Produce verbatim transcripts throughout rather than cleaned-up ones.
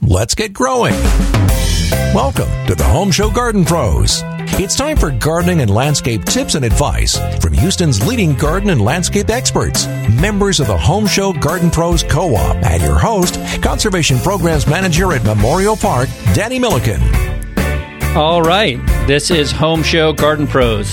let's get growing. Welcome to the Home Show Garden Pros. It's time for gardening and landscape tips and advice from Houston's leading garden and landscape experts, members of the Home Show Garden Pros Co-op, and your host, Conservation Programs Manager at Memorial Park, Danny Milliken. All right, this is Home Show Garden Pros.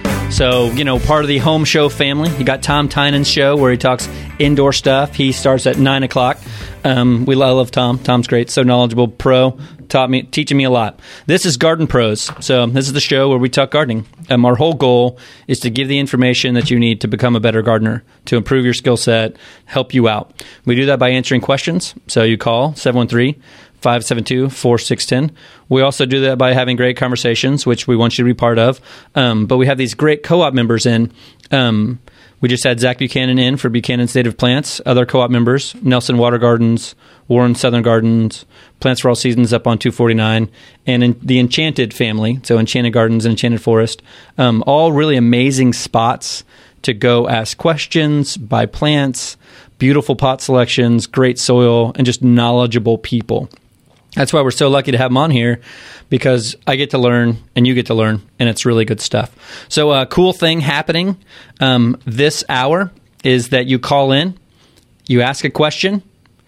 So, you know, part of the Home Show family. You got Tom Tynan's show where he talks indoor stuff. He starts at nine o'clock. Um, we I love Tom. Tom's great, so knowledgeable, pro, taught me, teaching me a lot. This is Garden Pros. So this is the show where we talk gardening. Um, our whole goal is to give the information that you need to become a better gardener, to improve your skill set, help you out. We do that by answering questions. So you call seven one three, five seven two, four six one zero. We also do that by having great conversations, which we want you to be part of. Um, but we have these great co-op members in. Um, we just had Zach Buchanan in for Buchanan's Native Plants. Other co-op members, Nelson Water Gardens, Warren Southern Gardens, Plants for All Seasons up on two forty-nine, and in the Enchanted family, so Enchanted Gardens and Enchanted Forest. Um, all really amazing spots to go ask questions, buy plants, beautiful pot selections, great soil, and just knowledgeable people. That's why we're so lucky to have them on here, because I get to learn and you get to learn, and it's really good stuff. So a cool thing happening um, this hour is that you call in, you ask a question,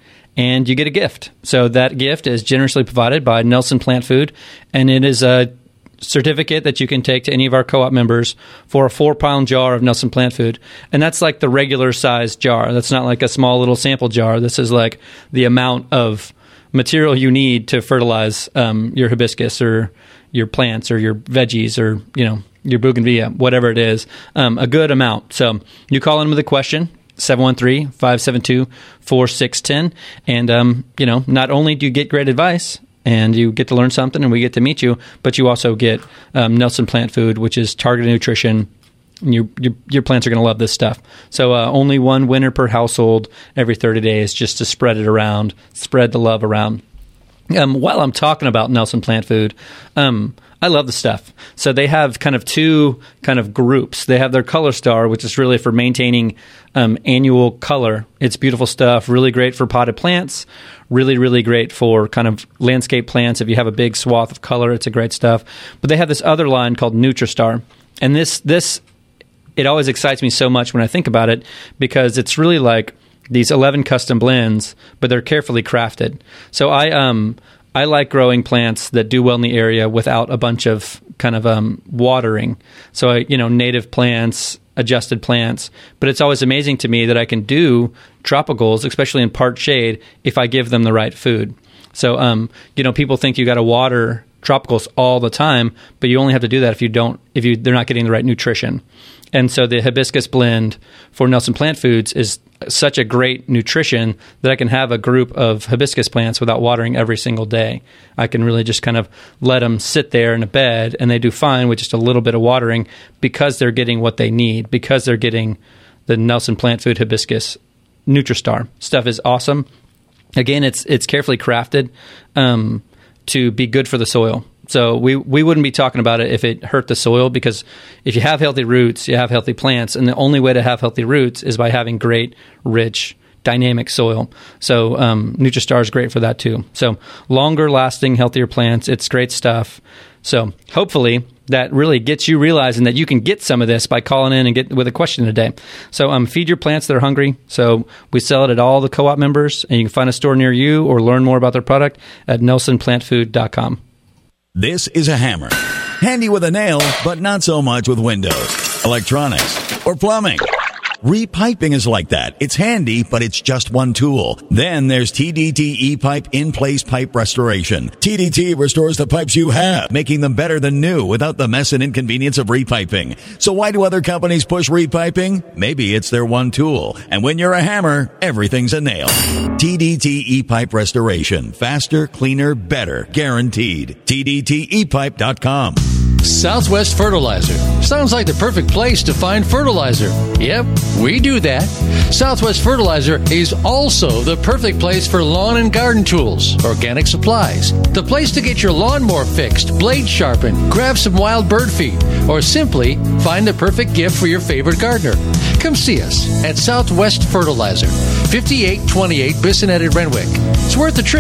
and you get a gift. So that gift is generously provided by Nelson Plant Food, and it is a certificate that you can take to any of our co-op members for a four-pound jar of Nelson Plant Food. And that's like the regular size jar. That's not like a small little sample jar. This is like the amount of material you need to fertilize um, your hibiscus or your plants or your veggies or, you know, your bougainvillea, whatever it is, um, a good amount. So you call in with a question, seven one three, five seven two, four six one zero. And, um, you know, not only do you get great advice and you get to learn something and we get to meet you, but you also get um, Nelson Plant Food, which is targeted nutrition. Your, your your plants are going to love this stuff. So uh, only one winner per household every thirty days, just to spread it around, spread the love around. Um, while I'm talking about Nelson Plant Food, um, I love the stuff. So they have kind of two kind of groups. They have their Color Star, which is really for maintaining um, annual color. It's beautiful stuff, really great for potted plants, really, really great for kind of landscape plants. If you have a big swath of color, it's a great stuff. But they have this other line called NutriStar. And this this... it always excites me so much when I think about it, because it's really like these eleven custom blends, but they're carefully crafted. So I um I like growing plants that do well in the area without a bunch of kind of um watering. So I, you know, native plants, adjusted plants, but it's always amazing to me that I can do tropicals, especially in part shade, if I give them the right food. So um you know, people think you got to water tropicals all the time, but you only have to do that if you don't if you they're not getting the right nutrition. And so the hibiscus blend for Nelson Plant Foods is such a great nutrition that I can have a group of hibiscus plants without watering every single day. I can really just kind of let them sit there in a bed, and they do fine with just a little bit of watering, because they're getting what they need, because they're getting the Nelson Plant Food hibiscus NutriStar. Stuff is awesome. Again, it's it's carefully crafted um, to be good for the soil. So we, we wouldn't be talking about it if it hurt the soil, because if you have healthy roots, you have healthy plants, and the only way to have healthy roots is by having great, rich, dynamic soil. So um, NutriStar is great for that too. So longer lasting, healthier plants, it's great stuff. So hopefully that really gets you realizing that you can get some of this by calling in and get with a question today. So um, feed your plants that are hungry. So we sell it at all the co-op members, and you can find a store near you or learn more about their product at nelson plant food dot com. This is a hammer. Handy with a nail, but not so much with windows, electronics, or plumbing. Repiping is like that. It's handy, but it's just one tool. Then there's T D T E-Pipe In-Place Pipe Restoration. T D T restores the pipes you have, making them better than new without the mess and inconvenience of repiping. So why do other companies push repiping? Maybe it's their one tool. And when you're a hammer, everything's a nail. T D T E-Pipe Restoration. Faster, cleaner, better. Guaranteed. T D T E pipe dot com. Southwest Fertilizer. Sounds like the perfect place to find fertilizer. Yep, we do that. Southwest Fertilizer is also the perfect place for lawn and garden tools, organic supplies, the place to get your lawnmower fixed, blade sharpened, grab some wild bird feed, or simply find the perfect gift for your favorite gardener. Come see us at Southwest Fertilizer, fifty-eight twenty-eight Bissonnet at Renwick. It's worth the trip.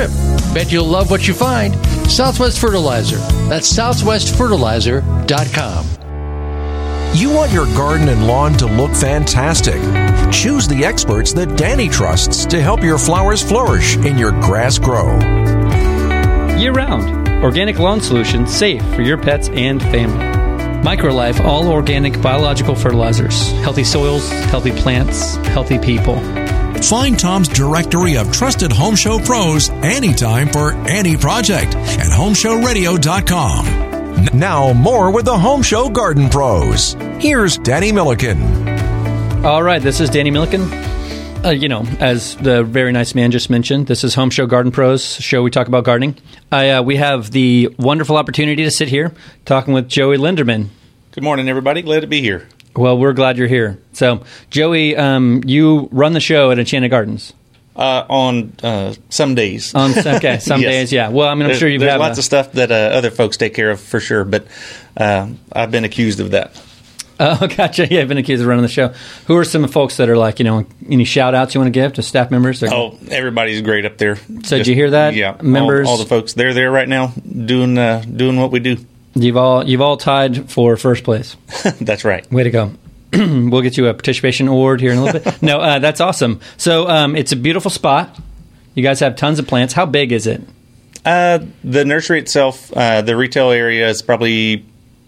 Bet you'll love what you find. Southwest Fertilizer. That's southwest fertilizer dot com. You want your garden and lawn to look fantastic. Choose the experts that Danny trusts to help your flowers flourish and your grass grow. Year-round, organic lawn solutions safe for your pets and family. MicroLife all organic biological fertilizers. Healthy soils, healthy plants, healthy people. Find Tom's directory of trusted Home Show pros anytime for any project at home show radio dot com. Now, more with the Home Show Garden Pros. Here's Danny Milliken. All right, this is Danny Milliken. Uh, you know, as the very nice man just mentioned, this is Home Show Garden Pros, show we talk about gardening. I, uh, we have the wonderful opportunity to sit here talking with Joey Linderman. Good morning, everybody. Glad to be here. Well, we're glad you're here. So, Joey, um, you run the show at Enchanted Gardens. Uh, on uh, some days. On okay, some yes. days, yeah. Well, I mean, I'm there's, sure you've there's had lots a, of stuff that uh, other folks take care of for sure, but uh, I've been accused of that. Oh, gotcha. Yeah, I've been accused of running the show. Who are some folks that are like, you know, any shout outs you want to give to staff members? Or, oh, everybody's great up there. So Just, did you hear that? Yeah, members, all, all the folks they're there right now doing uh, doing what we do. You've all you've all tied for first place. That's right. Way to go. We'll get you a participation award here in a little bit. No, uh, that's awesome. So um, it's a beautiful spot. You guys have tons of plants. How big is it? Uh, the nursery itself, uh, the retail area is probably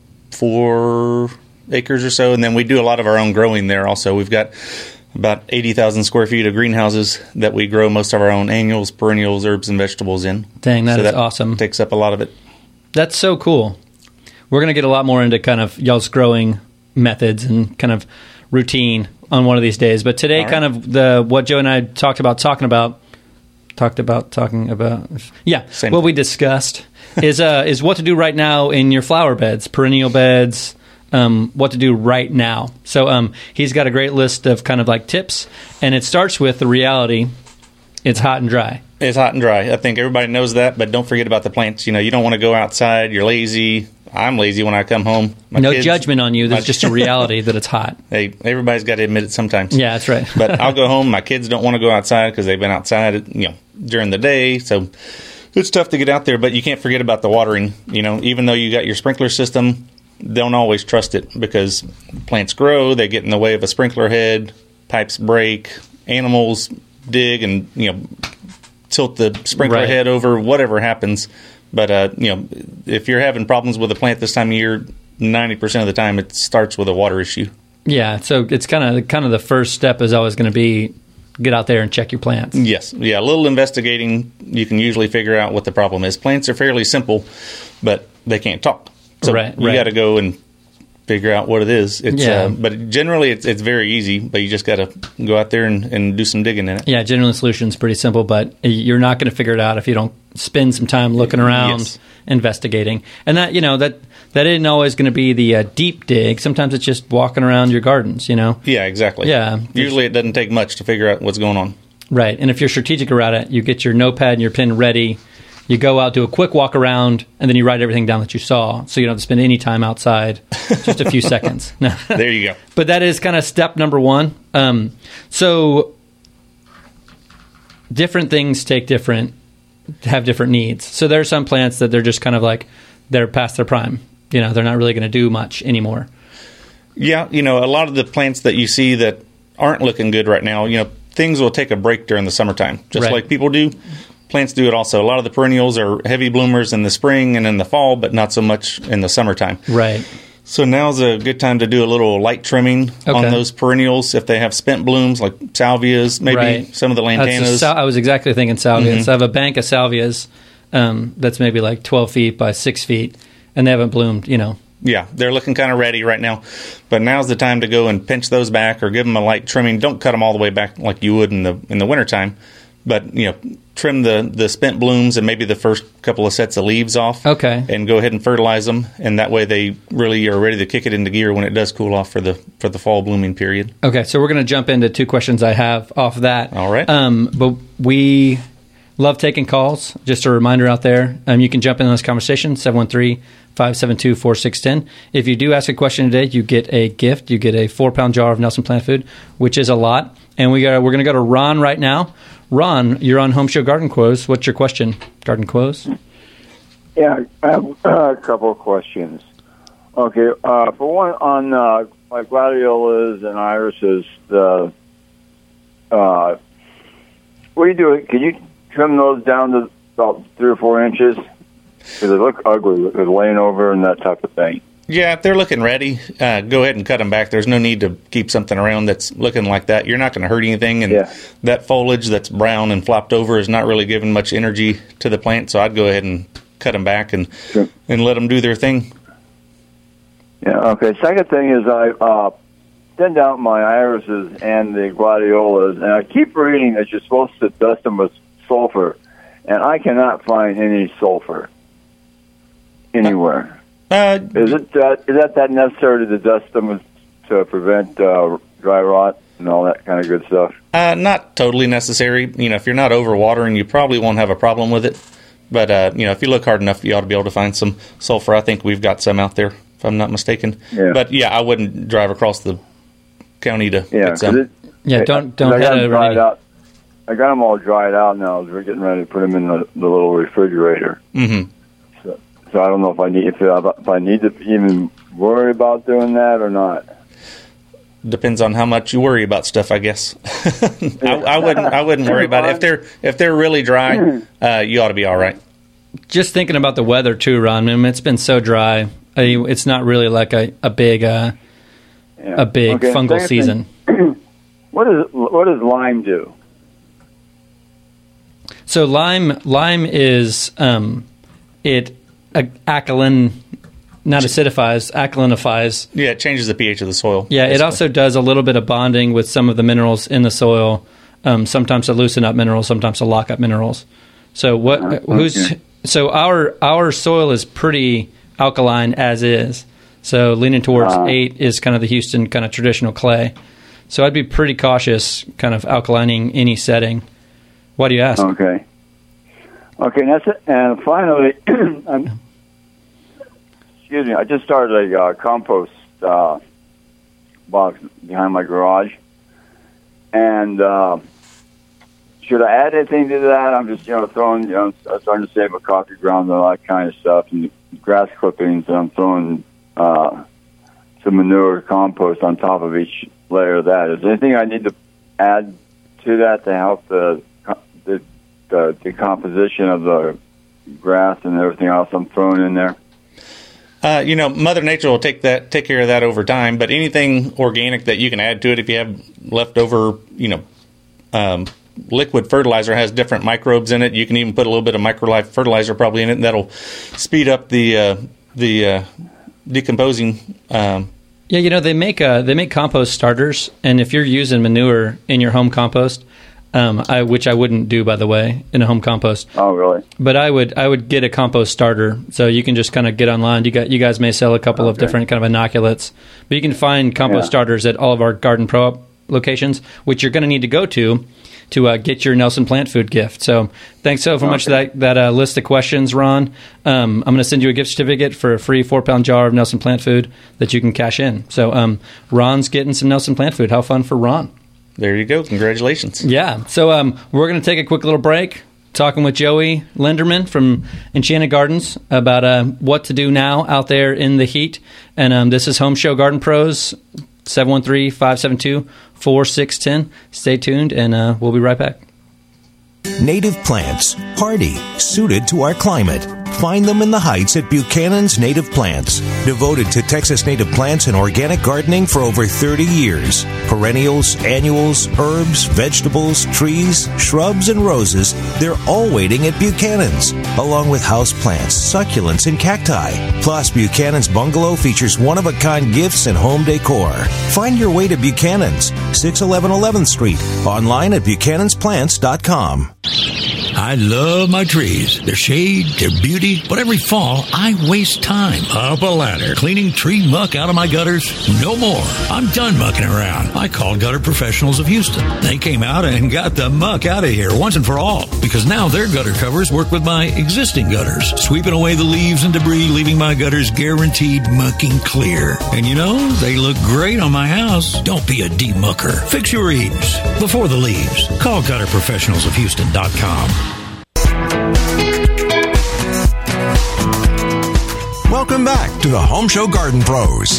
four acres or so, and then we do a lot of our own growing there also. We've got about eighty thousand square feet of greenhouses that we grow most of our own annuals, perennials, herbs, and vegetables in. Dang, that so is that awesome. Takes up a lot of it. That's so cool. We're going to get a lot more into kind of y'all's growing methods and kind of routine on one of these days. But today, right. kind of the what Joe and I talked about talking about, talked about talking about, yeah, Same what thing. we discussed is uh, is what to do right now in your flower beds, perennial beds, um, what to do right now. So um, he's got a great list of kind of like tips, and it starts with the reality: it's hot and dry. It's hot and dry. I think everybody knows that, but don't forget about the plants. You know, you don't want to go outside. You're lazy. I'm lazy when I come home. My no kids, judgment on you. There's my, just a reality that it's hot. Hey, everybody's got to admit it sometimes. Yeah, that's right. But I'll go home. My kids don't want to go outside because they've been outside, you know, during the day. So it's tough to get out there. But you can't forget about the watering. You know, even though you got your sprinkler system, don't always trust it because plants grow. They get in the way of a sprinkler head. Pipes break. Animals dig and, you know, tilt the sprinkler Right. head over. Whatever happens. But, uh, you know, if you're having problems with a plant this time of year, ninety percent of the time it starts with a water issue. Yeah, so it's kind of kind of the first step is always going to be get out there and check your plants. Yes. Yeah, a little investigating, you can usually figure out what the problem is. Plants are fairly simple, but they can't talk. So Right, you right. got to go and figure out what it is. It's, Yeah. uh, but generally it's, it's very easy, but you just got to go out there and, and do some digging in it. Yeah, generally the solution's pretty simple, but you're not going to figure it out if you don't spend some time looking around, Yes. investigating. And that, you know, that that isn't always going to be the uh, deep dig. Sometimes it's just walking around your gardens, you know? Yeah, exactly. Yeah. Usually it doesn't take much to figure out what's going on. Right. And if you're strategic around it, you get your notepad and your pen ready. You go out, do a quick walk around, and then you write everything down that you saw, so you don't have to spend any time outside, just a few seconds. No. There you go. But that is kind of step number one. Um, so different things take different, have different needs. So there are some plants that they're just kind of like, they're past their prime. You know, they're not really going to do much anymore. Yeah, you know, a lot of the plants that you see that aren't looking good right now, you know, things will take a break during the summertime, just Right. like people do. Plants do it also. A lot of the perennials are heavy bloomers in the spring and in the fall, but not so much in the summertime. Right. So now's a good time to do a little light trimming Okay. on those perennials. If they have spent blooms, like salvias, maybe Right. some of the That's lantanas. a sal- I was exactly thinking salvias. Mm-hmm. I have a bank of salvias um, that's maybe like twelve feet by six feet, and they haven't bloomed, you know. Yeah, they're looking kind of ready right now. But now's the time to go and pinch those back or give them a light trimming. Don't cut them all the way back like you would in the in the wintertime. But, you know, trim the, the spent blooms and maybe the first couple of sets of leaves off. Okay. And go ahead and fertilize them. And that way they really are ready to kick it into gear when it does cool off for the for the fall blooming period. Okay, so we're going to jump into two questions I have off that. All right. Um, but we love taking calls. Just a reminder out there, um, you can jump in on this conversation, seven one three, five seven two, four six one zero. If you do ask a question today, you get a gift. You get a four-pound jar of Nelson Plant Food, which is a lot. And we got, we're going to go to Ron right now. Ron, you're on Home Show Garden Quos. What's your question? Garden Quos? Yeah, I have uh, a couple of questions. Okay, uh, for one, on uh, my gladiolas and irises, the uh, what do you do? Can you trim those down to about three or four inches? Because they look ugly with laying over and that type of thing. Yeah, if they're looking ready, uh, go ahead and cut them back. There's no need to keep something around that's looking like that. You're not going to hurt anything, and yeah. that foliage that's brown and flopped over is not really giving much energy to the plant, so I'd go ahead and cut them back and sure. and let them do their thing. Yeah, okay. Second thing is I uh, thinned out my irises and the gladiolas, and I keep reading that you're supposed to dust them with sulfur, and I cannot find any sulfur anywhere. Uh, is it that, is that that necessary to dust them with, to prevent uh, dry rot and all that kind of good stuff? Uh, not totally necessary. You know, if you're not overwatering, you probably won't have a problem with it. But, uh, you know, if you look hard enough, you ought to be able to find some sulfur. I think we've got some out there, if I'm not mistaken. Yeah. But, yeah, I wouldn't drive across the county to yeah, get some. It, Yeah, don't don't I got head them over dried any. out. I got them all dried out now. We're getting ready to put them in the, the little refrigerator. Mm-hmm. So, so I don't know if I need if I, if I need to even worry about doing that or not. Depends on how much you worry about stuff, I guess. I, I wouldn't. I wouldn't worry about it. If they're if they're really dry, uh, you ought to be all right. Just thinking about the weather too, Ron. I mean, it's been so dry. I mean, it's not really like a a big uh, Yeah. a big Okay, fungal second season. thing, what does what does lime do? So lime lime is um, it uh, alkaline, not acidifies, alkalinifies. Yeah, it changes the pH of the soil. Yeah, basically. it also does a little bit of bonding with some of the minerals in the soil. Um, sometimes to loosen up minerals, sometimes to lock up minerals. So what? Uh, Who's? okay. So our our soil is pretty alkaline as is. So leaning towards Uh, eight is kind of the Houston kind of traditional clay. So I'd be pretty cautious, kind of alkalining any setting. Why do you ask? Okay. Okay, and that's it. And finally, I'm, excuse me, I just started a uh, compost uh, box behind my garage. And uh, should I add anything to that? I'm just, you know, throwing, you know, I'm starting to save a coffee ground and all that kind of stuff, and grass clippings, and I'm throwing uh, some manure compost on top of each layer of that. Is there anything I need to add to that to help the the, the decomposition of the grass and everything else I'm throwing in there? Uh, you know, Mother Nature will take that, take care of that over time. But anything organic that you can add to it, if you have leftover, you know, um, liquid fertilizer has different microbes in it. You can even put a little bit of microlife fertilizer probably in it, and that'll speed up the uh, the uh, decomposing. Um, Yeah, you know they make uh, they make compost starters, and if you're using manure in your home compost, um, I, which I wouldn't do by the way in a home compost. Oh, really? But I would I would get a compost starter, so you can just kind of get online. You got you guys may sell a couple of Okay. different kind of inoculates, but you can find compost Yeah. starters at all of our Garden Pro locations, which you're going to need to go to to uh, get your Nelson Plant Food gift. So thanks so much for Okay. that that uh, list of questions, Ron. Um, I'm going to send you a gift certificate for a free four pound jar of Nelson Plant Food that you can cash in. So um, Ron's getting some Nelson Plant Food. How fun for Ron! there you go. Congratulations. Yeah. So um, we're going to take a quick little break, talking with Joey Linderman from Enchanted Gardens about uh, what to do now out there in the heat. And um, this is Home Show Garden Pros, seven one three, five seven two, four six one zero. Stay tuned, and uh, we'll be right back. Native plants, hardy, suited to our climate. Find them in the Heights at Buchanan's Native Plants. Devoted to Texas native plants and organic gardening for over thirty years. Perennials, annuals, herbs, vegetables, trees, shrubs, and roses, they're all waiting at Buchanan's, along with houseplants, succulents, and cacti. Plus, Buchanan's Bungalow features one-of-a-kind gifts and home decor. Find your way to Buchanan's, six eleven eleventh Street, online at buchanans plants dot com. I love my trees, their shade, their beauty, but every fall I waste time up a ladder cleaning tree muck out of my gutters. No more. I'm done mucking around. I called Gutter Professionals of Houston. They came out and got the muck out of here once and for all, because now their gutter covers work with my existing gutters, sweeping away the leaves and debris, leaving my gutters guaranteed mucking clear. And you know, they look great on my house. Don't be a demucker. Fix your eaves before the leaves. Call gutter professionals of houston dot com. Welcome back to the Home Show Garden Pros.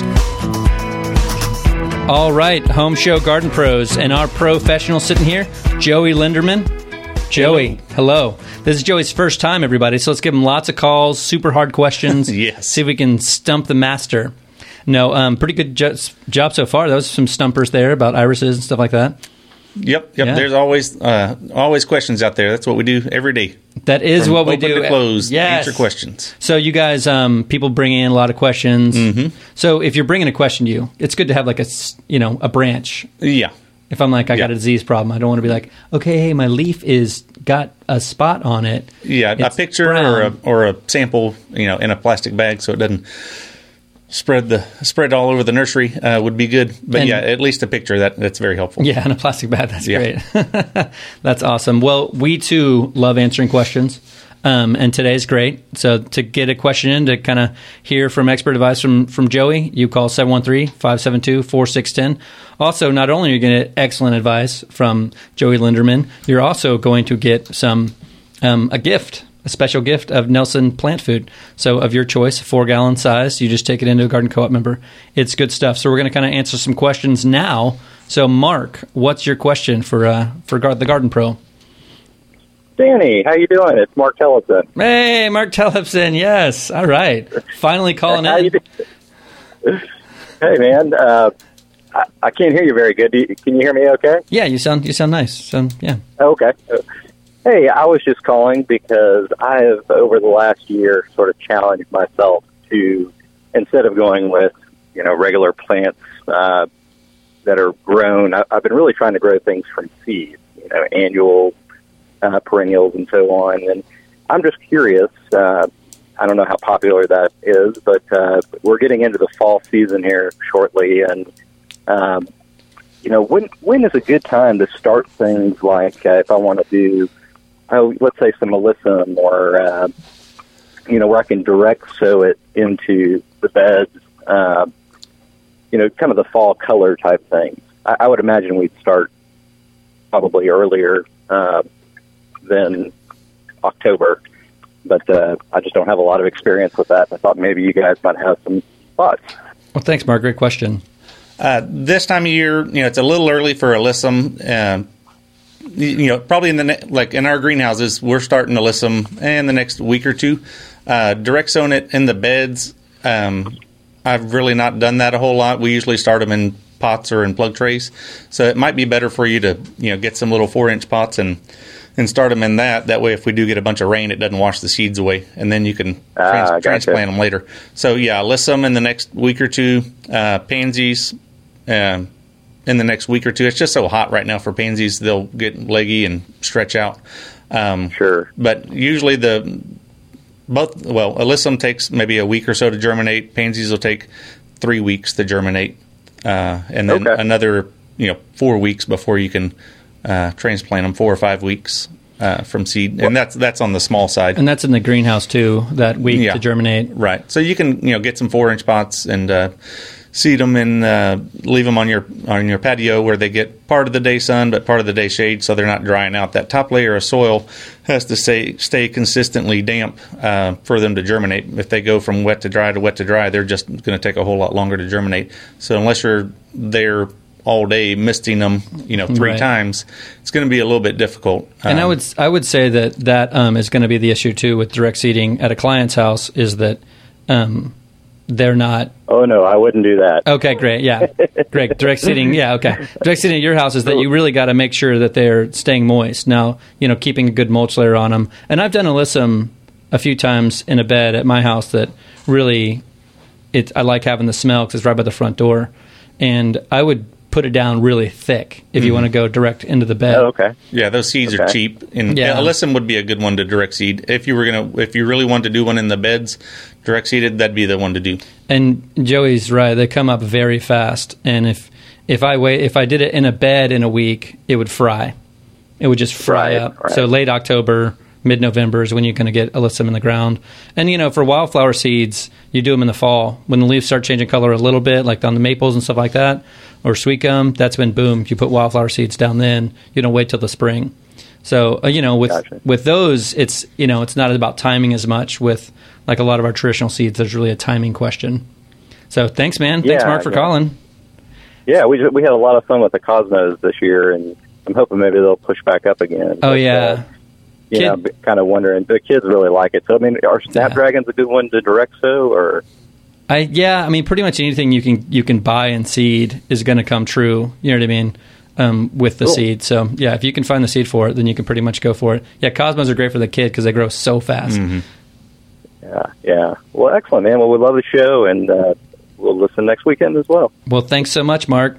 All right, Home Show Garden Pros, and our professional sitting here, Joey Linderman. Joey, hello. This is Joey's first time, everybody, so let's give him lots of calls, super hard questions. Yes. See if we can stump the master. No, um, pretty good jo- job so far. There was some stumpers there about irises and stuff like that. Yep, yep. Yeah. There's always uh, always questions out there. That's what we do every day. That is From what we open do. to close, Yes. answer questions. So you guys, um, people bring in a lot of questions. Mm-hmm. So if you're bringing a question to you, it's good to have like a, s- you know, a branch. Yeah. If I'm like, I got Yeah. a disease problem, I don't want to be like, okay, hey, my leaf is got a spot on it. Yeah, It's a picture brown. or a or a sample, you know, in a plastic bag so it doesn't spread the spread all over the nursery uh, would be good. But And- yeah, at least a picture that that's very helpful. Yeah, in a plastic bag. That's Yeah. great. That's awesome. Well, we too love answering questions. Um, and today's great. So to get a question in, to kind of hear from expert advice from, from Joey, you call seven one three, five seven two, four six one zero. Also, not only are you going to get excellent advice from Joey Linderman, you're also going to get some um, a gift, a special gift of Nelson plant food. So of your choice, four gallon size. You just take it into a Garden Co-op member. It's good stuff. So we're going to kind of answer some questions now. So Mark, what's your question for uh, for Gar- the Garden Pro? Danny, how you doing? It's Mark Tellefson. Hey, Mark Tellefson. Yes. All right. Finally calling How in. you doing? Hey, man. Uh, I, I can't hear you very good. Do you, can you hear me okay? Yeah, you sound you sound nice. So yeah. Okay. Hey, I was just calling because I have, over the last year, sort of challenged myself to, instead of going with, you know, regular plants uh, that are grown, I, I've been really trying to grow things from seed, you know, annual uh, perennials and so on. And I'm just curious, uh, I don't know how popular that is, but uh, we're getting into the fall season here shortly. And, um, you know, when when is a good time to start things like uh, if I want to do, oh, let's say some alyssum or, uh, you know, where I can direct sow it into the beds, uh, you know, kind of the fall color type thing. I, I would imagine we'd start probably earlier uh, than October, but uh, I just don't have a lot of experience with that. I thought maybe you guys might have some thoughts. Well, thanks, Mark. Great question. Uh, this time of year, you know, it's a little early for alyssum. Uh, you, you know, probably in the ne- like in our greenhouses, we're starting alyssum in the next week or two. Uh, direct sowing it in the beds. Um, I've really not done that a whole lot. We usually start them in pots or in plug trays, so it might be better for you to you know get some little four inch pots and and start them in that. That way, if we do get a bunch of rain, it doesn't wash the seeds away, and then you can Ah, trans- gotcha. transplant them later. So yeah, alyssum in the next week or two. Uh, pansies um, in the next week or two. It's just so hot right now for pansies; they'll get leggy and stretch out. Um, Sure. But usually the both well, alyssum takes maybe a week or so to germinate. Pansies will take three weeks to germinate, uh, and then Okay. another you know four weeks before you can uh, transplant them. Four or five weeks uh, from seed, and that's that's on the small side. And that's in the greenhouse too, that week Yeah. to germinate. Right. So you can you know get some four inch pots and uh, seed them and uh, leave them on your on your patio where they get part of the day sun but part of the day shade, so they're not drying out. That top layer of soil has to stay stay consistently damp uh, for them to germinate. If they go from wet to dry to wet to dry, they're just going to take a whole lot longer to germinate. So unless you're there all day misting them, you know, three Right. times, it's going to be a little bit difficult. And I Um, would I would say that that um, is going to be the issue too with direct seeding at a client's house, is that um, they're not. Oh, no, I wouldn't do that. Okay, great. Yeah, great. Direct seeding. Yeah, okay. Direct seeding at your house is that you really got to make sure that they're staying moist. Now, you know, keeping a good mulch layer on them. And I've done alyssum a few times in a bed at my house that really, it. I like having the smell because it's right by the front door. And I would put it down really thick if mm-hmm. you want to go direct into the bed. Oh, okay. Yeah, those seeds okay. are cheap, and yeah. alyssum would be a good one to direct seed. If you were gonna, if you really wanted to do one in the beds, direct seeded, that'd be the one to do. And Joey's right; they come up very fast, and if if I wait, if I did it in a bed in a week, it would fry. It would just fry right, up. Right. So late October, mid-November is when you're going to get alyssum in the ground. And, you know, for wildflower seeds, you do them in the fall. When the leaves start changing color a little bit, like on the maples and stuff like that, or sweet gum, that's when, boom, you put wildflower seeds down then. You don't wait till the spring. So, uh, you know, with gotcha. with those, it's, you know, it's not about timing as much. With, like, a lot of our traditional seeds, there's really a timing question. So, thanks, man. Thanks, yeah, Mark, for yeah. calling. Yeah, we we had a lot of fun with the Cosmos this year, and I'm hoping maybe they'll push back up again. Oh, but, yeah. Uh, you Kid- know, kind of wondering. The kids really like it. So, I mean, are Snapdragons yeah. a good one to direct sow, or? I yeah, I mean, pretty much anything you can you can buy and seed is going to come true. You know what I mean? Um, with the cool. seed. So yeah, if you can find the seed for it, then you can pretty much go for it. Yeah, Cosmos are great for the kid because they grow so fast. Mm-hmm. Yeah, yeah. Well, excellent, man. Well, we love the show, and uh, we'll listen next weekend as well. Well, thanks so much, Mark.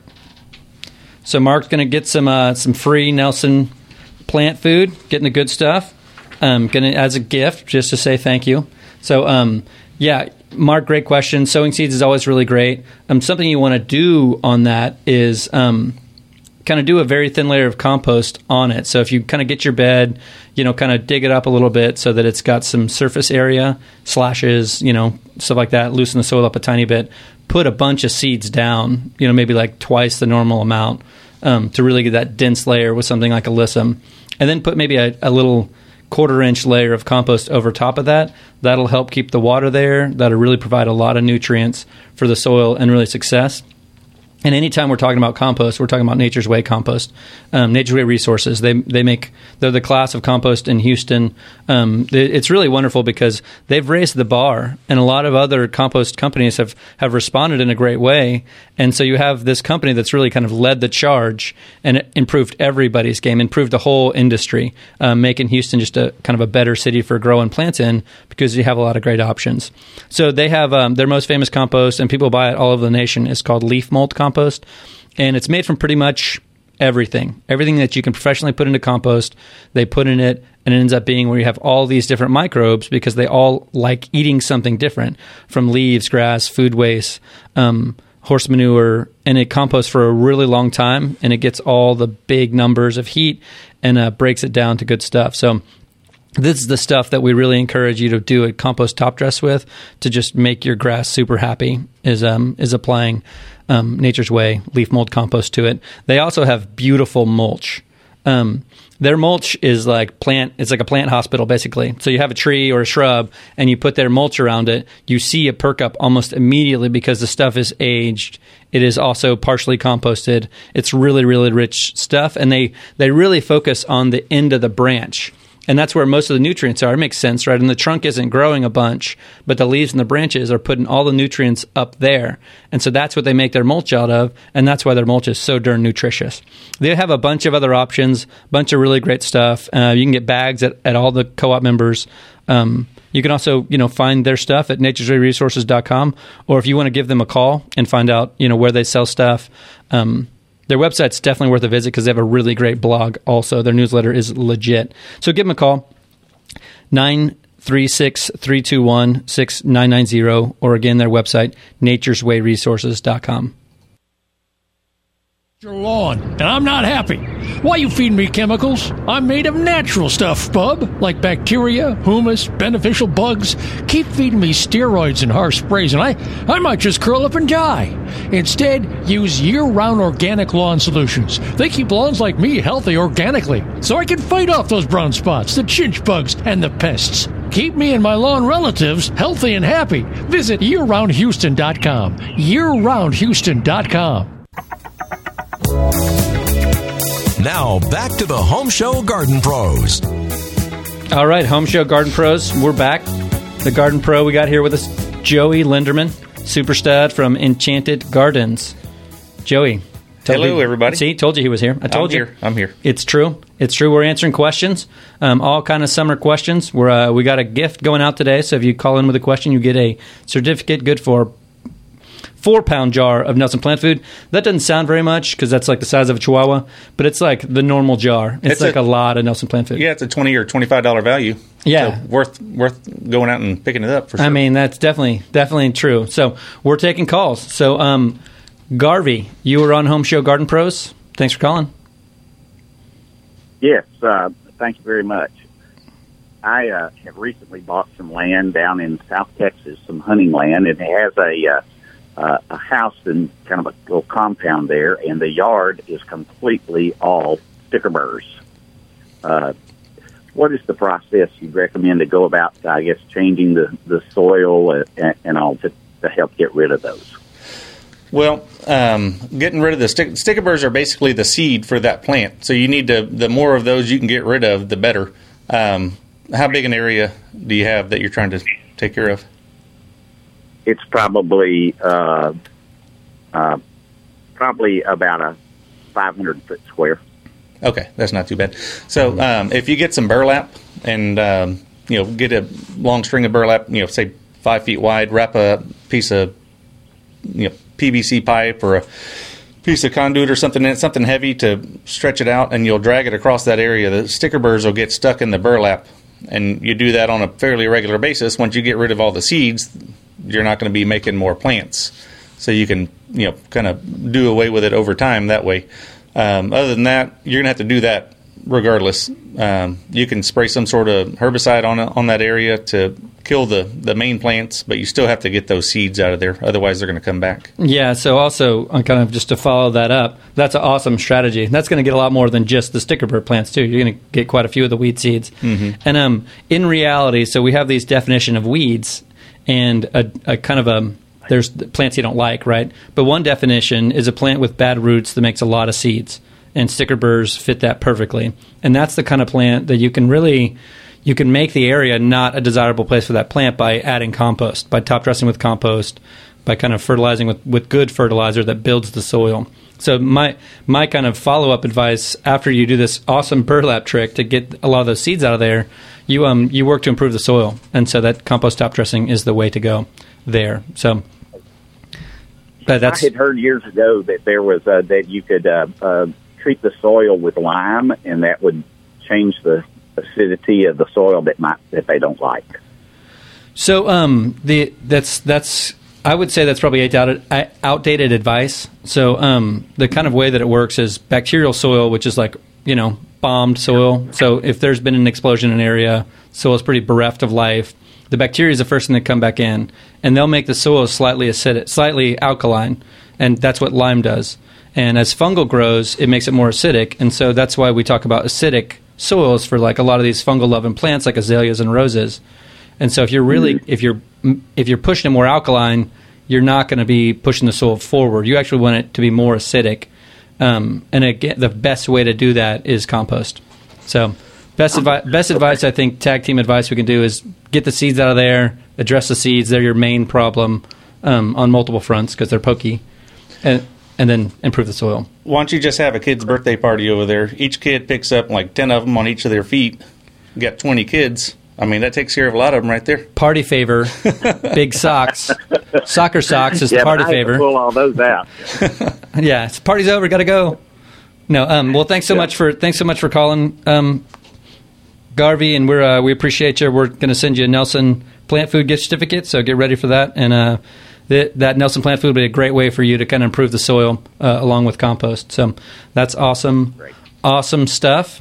So Mark's going to get some uh, some free Nelson plant food, getting the good stuff. Um, going to as a gift, just to say thank you. So um, yeah, Mark, great question. Sowing seeds is always really great. Um, something you want to do on that is um, kind of do a very thin layer of compost on it. So if you kind of get your bed, you know, kind of dig it up a little bit so that it's got some surface area, slashes, you know, stuff like that, loosen the soil up a tiny bit, put a bunch of seeds down, you know, maybe like twice the normal amount um, to really get that dense layer with something like alyssum. And then put maybe a, a little quarter inch layer of compost over top of that. That'll help keep the water there. That'll really provide a lot of nutrients for the soil and really success. And anytime we're talking about compost, we're talking about Nature's Way compost. Um, Nature's Way Resources, they they make, they're the class of compost in Houston. Um, it's really wonderful because they've raised the bar, and a lot of other compost companies have, have responded in a great way. And so you have this company that's really kind of led the charge and it improved everybody's game, improved the whole industry, um, making Houston just a kind of a better city for growing plants in because you have a lot of great options. So they have um, their most famous compost, and people buy it all over the nation. It's called leaf mold compost. Compost, and it's made from pretty much everything. Everything that you can professionally put into compost, they put in it, and it ends up being where you have all these different microbes because they all like eating something different, from leaves, grass, food waste, um, horse manure, and it composts for a really long time, and it gets all the big numbers of heat and uh, breaks it down to good stuff. So this is the stuff that we really encourage you to do a compost top dress with to just make your grass super happy, is um, is applying um, Nature's Way leaf mold compost to it. They also have beautiful mulch. Um, their mulch is like plant, it's like a plant hospital basically. So you have a tree or a shrub and you put their mulch around it. You see a perk up almost immediately because the stuff is aged. It is also partially composted. It's really, really rich stuff. And they, they really focus on the end of the branch. And that's where most of the nutrients are. It makes sense, right? And the trunk isn't growing a bunch, but the leaves and the branches are putting all the nutrients up there. And so that's what they make their mulch out of, and that's why their mulch is so darn nutritious. They have a bunch of other options, a bunch of really great stuff. Uh, you can get bags at, at all the co-op members. Um, you can also, you know, find their stuff at natures way resources dot com, or if you want to give them a call and find out, you know, where they sell stuff, um, their website's definitely worth a visit because they have a really great blog also. Their newsletter is legit. So give them a call, nine three six, three two one, six nine nine zero, or again, their website, natures way resources dot com. Your lawn, and I'm not happy. Why you feeding me chemicals? I'm made of natural stuff, bub, like bacteria, humus, beneficial bugs. Keep feeding me steroids and harsh sprays, and I, I might just curl up and die. Instead, use year-round organic lawn solutions. They keep lawns like me healthy organically, so I can fight off those brown spots, the chinch bugs, and the pests. Keep me and my lawn relatives healthy and happy. Visit year round houston dot com. year round houston dot com. Now, back to the Home Show Garden Pros. All right, Home Show Garden Pros, we're back. The Garden Pro we got here with us, Joey Linderman, super stud from Enchanted Gardens. Joey. Hello, you, everybody. See, told you he was here. I told I'm you. Here. I'm here. It's true. It's true. We're answering questions, um, all kind of summer questions. We're uh, we got a gift going out today, so if you call in with a question, you get a certificate good for four-pound jar of Nelson Plant Food. That doesn't sound very much because that's like the size of a Chihuahua, but it's like the normal jar. It's, it's like a, a lot of Nelson Plant Food. Yeah, it's a twenty or twenty-five dollars value. Yeah. So worth worth going out and picking it up for sure. I mean, that's definitely definitely true. So we're taking calls. So, um, Garvey, you were on Home Show Garden Pros. Thanks for calling. Yes, uh, thank you very much. I uh, have recently bought some land down in South Texas, some hunting land. It has a uh, uh, a house and kind of a little compound there, and the yard is completely all sticker burrs. Uh, what is the process you'd recommend to go about, I guess, changing the, the soil and, and all to, to help get rid of those? Well, um, getting rid of the stick, sticker burrs are basically the seed for that plant. So you need to, the more of those you can get rid of, the better. Um, how big an area do you have that you're trying to take care of? It's probably uh, uh, probably about a five hundred foot square. Okay, that's not too bad. So um, if you get some burlap and um, you know get a long string of burlap, you know, say five feet wide, wrap a piece of you know P V C pipe or a piece of conduit or something in it, something heavy to stretch it out, and you'll drag it across that area. The sticker burrs will get stuck in the burlap, and you do that on a fairly regular basis. Once you get rid of all the seeds, you're not going to be making more plants, so you can you know kind of do away with it over time that way. Um, other than that, you're going to have to do that regardless. Um, you can spray some sort of herbicide on on that area to kill the, the main plants, but you still have to get those seeds out of there. Otherwise, they're going to come back. Yeah, so also, uh, kind of just to follow that up, that's an awesome strategy. That's going to get a lot more than just the sticker burr plants, too. You're going to get quite a few of the weed seeds. Mm-hmm. And um, in reality, so we have these definition of weeds and a, a kind of a... There's plants you don't like, right? But one definition is a plant with bad roots that makes a lot of seeds. And sticker burrs fit that perfectly. And that's the kind of plant that you can really, you can make the area not a desirable place for that plant by adding compost, by top dressing with compost, by kind of fertilizing with, with good fertilizer that builds the soil. So my my kind of follow-up advice after you do this awesome burlap trick to get a lot of those seeds out of there, you um you work to improve the soil. And so that compost top dressing is the way to go there. So but that's, I had heard years ago that there was uh, that you could uh, uh, treat the soil with lime, and that would change the acidity of the soil that might that they don't like. So um, the that's that's I would say that's probably outdated, outdated advice. So um, the kind of way that it works is bacterial soil, which is like you know bombed soil. So if there's been an explosion in an area, soil is pretty bereft of life. The bacteria is the first thing that come back in, and they'll make the soil slightly acidic, slightly alkaline, and that's what lime does. And as fungal grows, it makes it more acidic, and so that's why we talk about acidic soils for like a lot of these fungal-loving plants like azaleas and roses. And so if you're really if you're if you're pushing it more alkaline, you're not going to be pushing the soil forward. You actually want it to be more acidic. Um, and again, the best way to do that is compost. So best advice, best advice I think tag team advice we can do is get the seeds out of there, address the seeds. They're your main problem um, on multiple fronts because they're pokey. And and then improve the soil. Why don't you just have a kid's birthday party over there? Each kid picks up like ten of them on each of their feet. You got twenty kids. I mean, that takes care of a lot of them right there. Party favor, big socks. Soccer socks is yeah, the party but I favor. Pull all those out. Yeah, it's party's over. Got to go. No, um, well, thanks so yeah. much for thanks so much for calling, um, Garvey, and we're uh, we appreciate you. We're going to send you a Nelson Plant Food gift certificate, so get ready for that. And uh, th- that Nelson Plant Food will be a great way for you to kind of improve the soil uh, along with compost. So that's awesome, great. awesome stuff.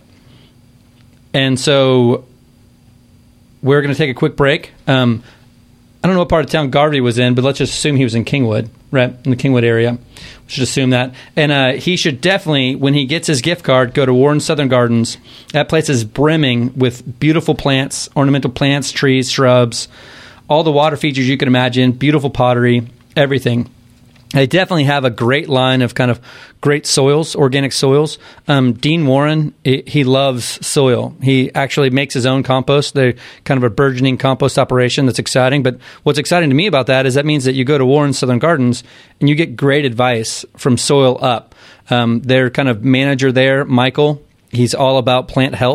And so we're going to take a quick break. Um, I don't know what part of town Garvey was in, but let's just assume he was in Kingwood, right, in the Kingwood area. We should assume that. And uh, he should definitely, when he gets his gift card, go to Warren Southern Gardens. That place is brimming with beautiful plants, ornamental plants, trees, shrubs, all the water features you can imagine, beautiful pottery, everything. They definitely have a great line of kind of great soils, organic soils. Um, Dean Warren, he loves soil. He actually makes his own compost. They're kind of a burgeoning compost operation that's exciting. But what's exciting to me about that is that means that you go to Warren Southern Gardens and you get great advice from soil up. Um, their kind of manager there, Michael, he's all about plant health.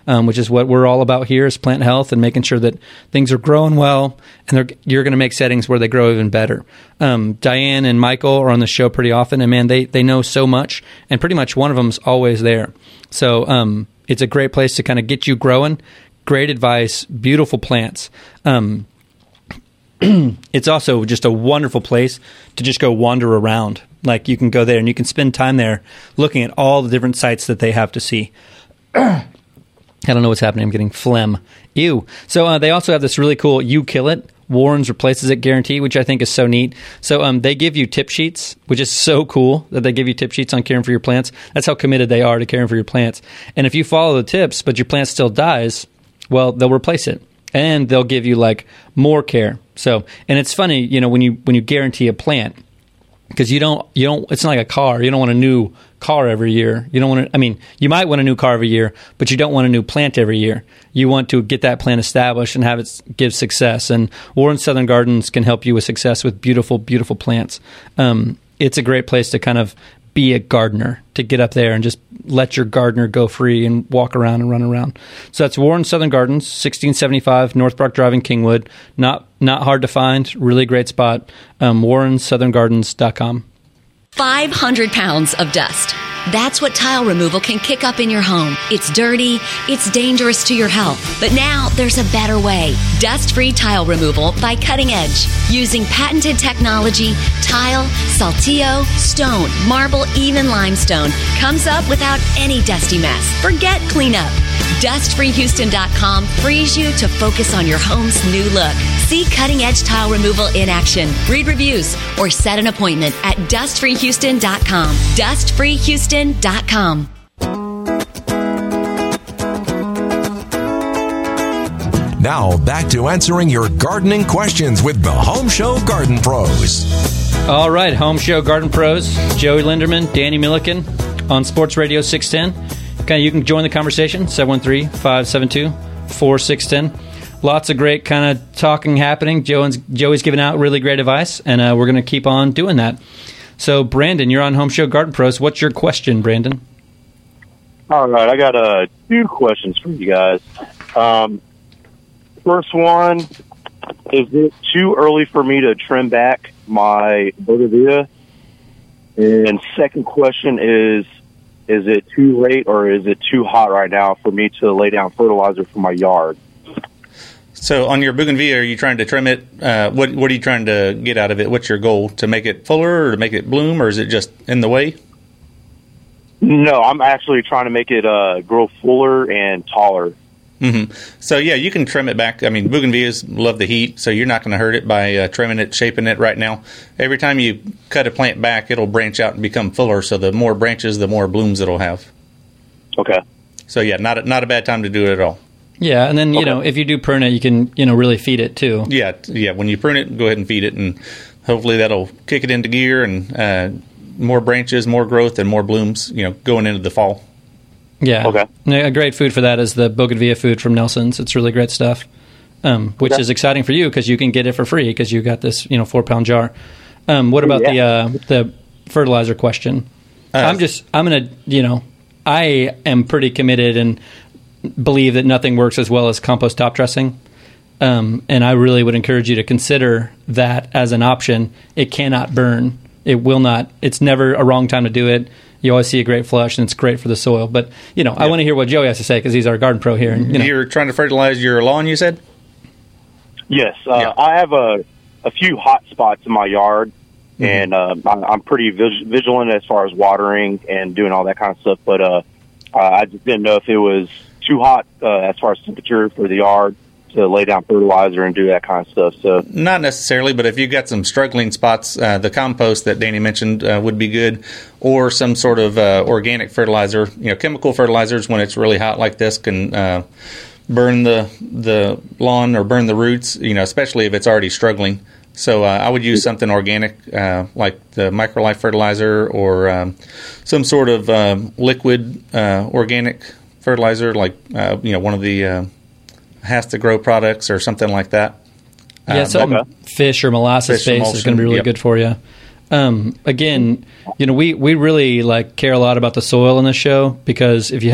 um, which is what we're all about here is plant health and making sure that things are growing well, and they're, you're going to make settings where they grow even better. Um, Diane and Michael are on the show pretty often, and man, they, they know so much, and pretty much one of them's always there. So um, it's a great place to kind of get you growing. Great advice, beautiful plants. Um, it's also just a wonderful place to just go wander around. Like you can go there and you can spend time there looking at all the different sites that they have to see. I don't know what's happening. I'm getting phlegm. Ew. So uh, they also have this really cool You Kill It, Warren's Replaces It guarantee, which I think is so neat. So um, they give you tip sheets, which is so cool that they give you tip sheets on caring for your plants. That's how committed they are to caring for your plants. And if you follow the tips, but your plant still dies, well, they'll replace it. And they'll give you like more care. So, and it's funny, you know, when you when you guarantee a plant, because you don't you don't it's not like a car. You don't want a new car every year. You don't want to. I mean, you might want a new car every year, but you don't want a new plant every year. You want to get that plant established and have it give success. And Warren Southern Gardens can help you with success with beautiful, beautiful plants. Um, it's a great place to kind of be a gardener, to get up there and just let your gardener go free and walk around and run around. So that's Warren Southern Gardens, sixteen seventy-five North Brook Drive in Kingwood. Not not hard to find, really great spot. Um, warren southern gardens dot com. five hundred pounds of dust. That's what tile removal can kick up in your home. It's dirty, it's dangerous to your health. But now there's a better way. Dust-free tile removal by Cutting Edge. Using patented technology, tile, saltillo, stone, marble, even limestone comes up without any dusty mess. Forget cleanup. dust free houston dot com frees you to focus on your home's new look. See Cutting Edge Tile Removal in action. Read reviews or set an appointment at dust free houston dot com. dust free houston dot com. Now, back to answering your gardening questions with the Home Show Garden Pros. All right, Home Show Garden Pros, Joey Linderman, Danny Milliken on Sports Radio six ten. Okay, you can join the conversation, seven one three, five seven two, four six one zero. Lots of great kind of talking happening. Joey's, Joey's giving out really great advice, and uh, we're going to keep on doing that. So, Brandon, you're on Home Show Garden Pros. What's your question, Brandon? All right, I got uh, two questions for you guys. Um, first one, is it too early for me to trim back my bougainvillea? And second question is, is it too late or is it too hot right now for me to lay down fertilizer for my yard? So on your bougainvillea, are you trying to trim it? Uh, what What are you trying to get out of it? What's your goal? To make it fuller or to make it bloom, or is it just in the way? No, I'm actually trying to make it uh, grow fuller and taller. Mm-hmm. So, yeah, you can trim it back. I mean, bougainvilleas love the heat, so you're not going to hurt it by uh, trimming it, shaping it right now. Every time you cut a plant back, it'll branch out and become fuller, so the more branches, the more blooms it'll have. Okay. So, yeah, not a, not a bad time to do it at all. Yeah, and then, you okay. know, if you do prune it, you can, you know, really feed it too. Yeah, yeah. When you prune it, go ahead and feed it, and hopefully that'll kick it into gear and uh, more branches, more growth, and more blooms, you know, going into the fall. Yeah. Okay. A great food for that is the bougainvillea food from Nelson's. It's really great stuff, um, which okay. is exciting for you because you can get it for free because you got this, you know, four-pound jar. Um, what about yeah. the uh, the fertilizer question? Uh, I'm just, I'm going to, you know, I am pretty committed and believe that nothing works as well as compost top dressing. Um, and I really would encourage you to consider that as an option. It cannot burn. It will not. It's never a wrong time to do it. You always see a great flush, and it's great for the soil. But, you know, yeah. I want to hear what Joey has to say because he's our garden pro here. And, you know. You're trying to fertilize your lawn, you said? Yes. Uh, yeah. I have a, a few hot spots in my yard, mm-hmm. and uh, I'm, I'm pretty vig- vigilant as far as watering and doing all that kind of stuff. But uh, uh, I just didn't know if it was too hot uh, as far as temperature for the yard to lay down fertilizer and do that kind of stuff. So not necessarily, but if you've got some struggling spots, uh, the compost that Danny mentioned uh, would be good, or some sort of uh, organic fertilizer. You know, chemical fertilizers when it's really hot like this can uh, burn the the lawn or burn the roots. You know, especially if it's already struggling. So uh, I would use something organic uh, like the Microlife fertilizer or um, some sort of um, liquid uh, organic fertilizer, like uh, you know one of the uh, Has to Grow products or something like that. Yeah, um, something okay. fish or molasses Fish base emulsion, is going to be really yep. good for you. Um, again, you know, we, we really like care a lot about the soil in this show because if you have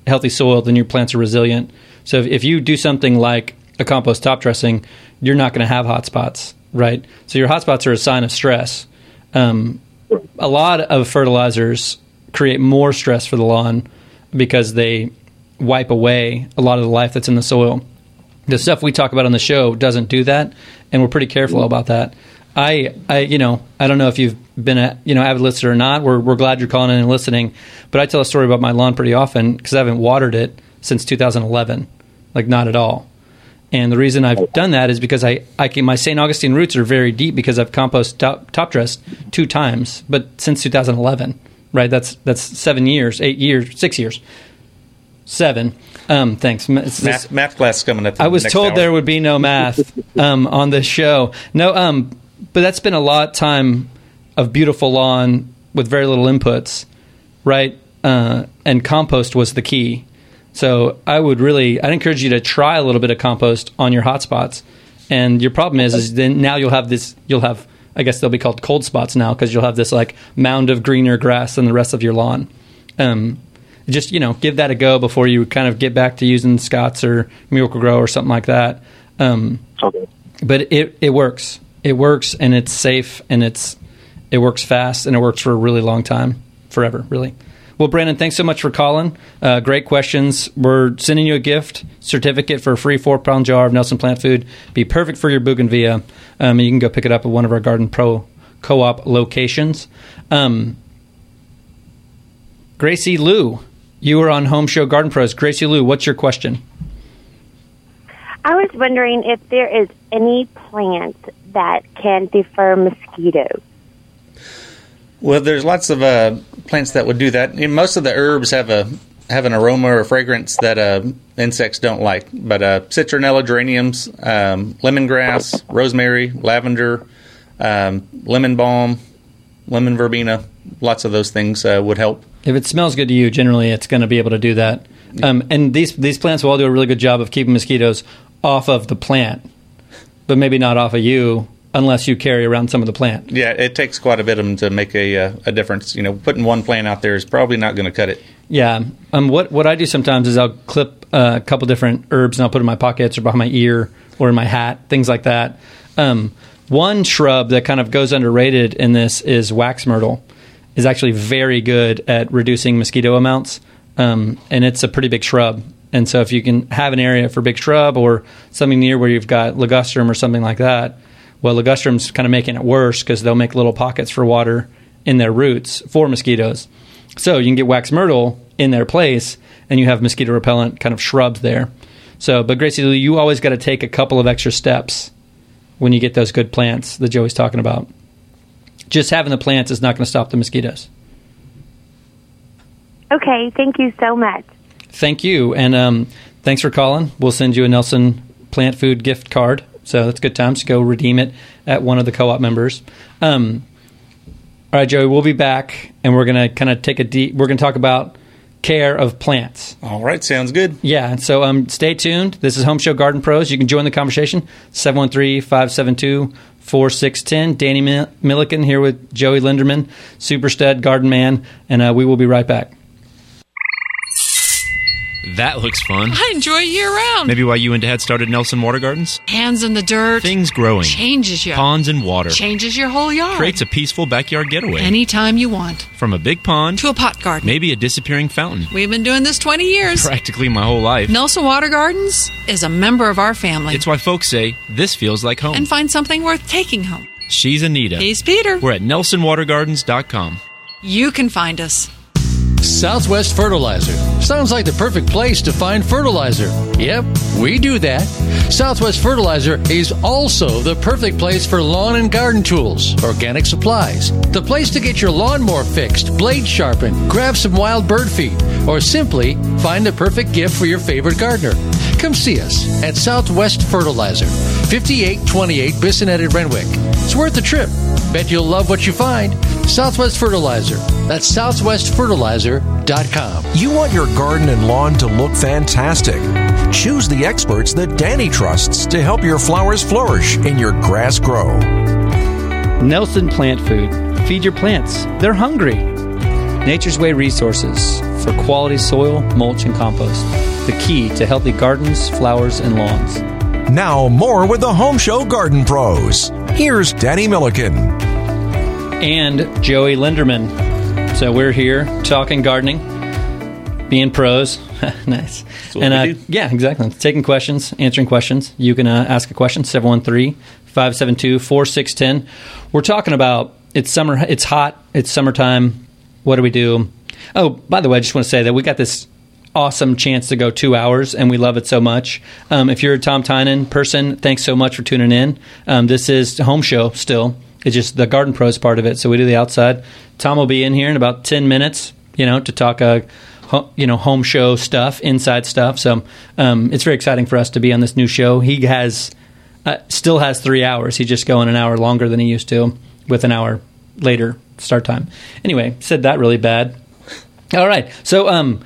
healthy soil, then your plants are resilient. So if, if you do something like a compost top dressing, you're not going to have hot spots, right? So your hot spots are a sign of stress. Um, a lot of fertilizers create more stress for the lawn because they wipe away a lot of the life that's in the soil. The stuff we talk about on the show doesn't do that, and we're pretty careful about that. I, I, you know, I don't know if you've been a, you know, avid listener or not. We're we're glad you're calling in and listening. But I tell a story about my lawn pretty often because I haven't watered it since two thousand eleven, like not at all. And the reason I've done that is because I, I can, my Saint Augustine roots are very deep because I've compost top, top dressed two times, but since two thousand eleven, right? That's that's seven years, eight years, six years, seven. Um, thanks. It's, math, it's, math class coming up. I was next told hour. there would be no math um, on this show. No, um, but that's been a lot of time of beautiful lawn with very little inputs, right? Uh, and compost was the key. So I would really, I'd encourage you to try a little bit of compost on your hot spots. And your problem is, is then now you'll have this, you'll have, I guess they'll be called cold spots now because you'll have this like mound of greener grass than the rest of your lawn. Um, just, you know, give that a go before you kind of get back to using Scott's or Miracle-Gro or something like that. Um, okay. But it, it works. It works and it's safe and it's it works fast and it works for a really long time, forever, really. Well, Brandon, thanks so much for calling. Uh, great questions. We're sending you a gift certificate for a free four-pound jar of Nelson Plant Food. Be perfect for your bougainvillea. Um, you can go pick it up at one of our Garden Pro co-op locations. Um, Gracie Lou, you were on Home Show Garden Pros. Gracie Lou, what's your question? I was wondering if there is any plant that can defer mosquitoes. Well, there's lots of uh, plants that would do that. And most of the herbs have a have an aroma or fragrance that uh, insects don't like. But uh, citronella, geraniums, um, lemongrass, rosemary, lavender, um, lemon balm, lemon verbena, lots of those things uh, would help. If it smells good to you, generally it's going to be able to do that. Um, and these these plants will all do a really good job of keeping mosquitoes off of the plant, but maybe not off of you unless you carry around some of the plant. Yeah, it takes quite a bit of them to make a uh, a difference. You know, putting one plant out there is probably not going to cut it. Yeah. Um. What what I do sometimes is I'll clip uh, a couple different herbs and I'll put it in my pockets or behind my ear or in my hat, things like that. Um. One shrub that kind of goes underrated in this is wax myrtle. Is actually very good at reducing mosquito amounts, um, and it's a pretty big shrub. And so if you can have an area for big shrub or something near where you've got ligustrum or something like that, well, ligustrum's kind of making it worse because they'll make little pockets for water in their roots for mosquitoes. So you can get wax myrtle in their place, and you have mosquito repellent kind of shrubs there. So, but Gracie, you always got to take a couple of extra steps when you get those good plants that Joey's talking about. Just having the plants is not going to stop the mosquitoes. Okay, thank you so much. Thank you, and um, thanks for calling. We'll send you a Nelson Plant Food gift card, so that's good times to go redeem it at one of the co-op members. Um, all right, Joey, we'll be back, and we're going to kind of take a deep. We're going to talk about care of plants. All right, sounds good. Yeah, so um, stay tuned. This is Home Show Garden Pros. You can join the conversation. seven one three, five seven two, four six one zero. Danny Milliken here with Joey Linderman, Super Stud Garden Man, and uh, we will be right back. That looks fun. I enjoy year-round. Maybe why you and Dad started Nelson Water Gardens? Hands in the dirt. Things growing. Changes you. Ponds and water. Changes your whole yard. Creates a peaceful backyard getaway. Anytime you want. From a big pond. To a pot garden. Maybe a disappearing fountain. We've been doing this twenty years. Practically my whole life. Nelson Water Gardens is a member of our family. It's why folks say, this feels like home. And find something worth taking home. She's Anita. He's Peter. We're at nelson water gardens dot com. You can find us. Southwest Fertilizer. Sounds like the perfect place to find fertilizer. Yep, we do that. Southwest Fertilizer is also the perfect place for lawn and garden tools, organic supplies, the place to get your lawnmower fixed, blade sharpened, grab some wild bird feed, or simply find the perfect gift for your favorite gardener. Come see us at Southwest Fertilizer, fifty-eight twenty-eight Bissonnet at Renwick. It's worth the trip. Bet you'll love what you find. Southwest Fertilizer. That's southwest fertilizer dot com. You want your garden and lawn to look fantastic. Choose the experts that Danny trusts to help your flowers flourish and your grass grow. Nelson Plant Food. Feed your plants. They're hungry. Nature's Way Resources. for quality soil, mulch, and compost. The key to healthy gardens, flowers, and lawns. Now, more with the Home Show Garden Pros. Here's Danny Milliken. And Joey Linderman. So we're here talking gardening, being pros. Nice. And uh, yeah, exactly. Taking questions, answering questions. You can uh, ask a question, seven one three, five seven two, four six one zero. We're talking about it's summer, it's hot, it's summertime. What do we do? Oh, by the way, I just want to say that we got this awesome chance to go two hours, and we love it so much. Um, if you're a Tom Tynan person, thanks so much for tuning in. Um, this is Home Show still. It's just the Garden Pros part of it, so we do the outside. Tom will be in here in about ten minutes, you know, to talk, uh, ho- you know, home show stuff, inside stuff. So um, it's very exciting for us to be on this new show. He has uh, still has three hours. He's just going an hour longer than he used to, with an hour later start time. Anyway, said that really bad. All right, so um,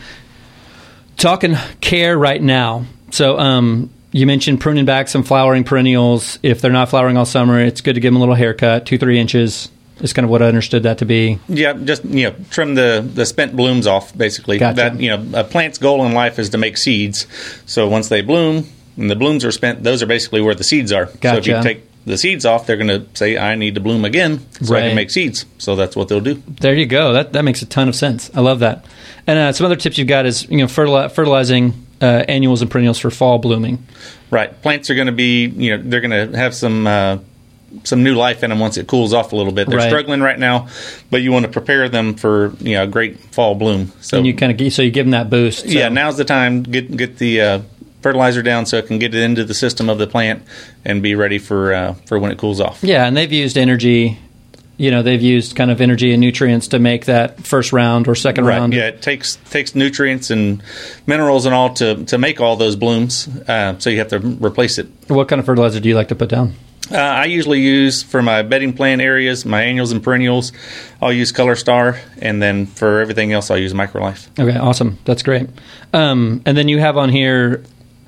talking care right now. So um, you mentioned pruning back some flowering perennials. If they're not flowering all summer, it's good to give them a little haircut, two, three inches. Is kind of what I understood that to be. Yeah, just you know, trim the, the spent blooms off. Basically, Gotcha. That you know, a plant's goal in life is to make seeds. So once they bloom and the blooms are spent, those are basically where the seeds are. Gotcha. So if you take the seeds off, they're going to say, "I need to bloom again, so Right. I can make seeds." So that's what they'll do. There you go. That that makes a ton of sense. I love that. And uh, some other tips you've got is you know fertili- fertilizing uh, annuals and perennials for fall blooming. Right, plants are going to be you know they're going to have some. Uh, some new life in them once it cools off a little bit. They're Right. struggling right now, but you want to prepare them for you know a great fall bloom. So And you kind of so you give them that boost. So. yeah, now's the time get get the uh, fertilizer down so it can get it into the system of the plant and be ready for uh, for when it cools off. Yeah, and they've used energy. You know, they've used kind of energy and nutrients to make that first round or second Right. round. Yeah, it takes takes nutrients and minerals and all to, to make all those blooms. Uh, so you have to replace it. What kind of fertilizer do you like to put down? Uh, I usually use for my bedding plant areas, my annuals and perennials, I'll use Color Star, and then for everything else, I'll use MicroLife. Okay, awesome. That's great. Um, and then you have on here,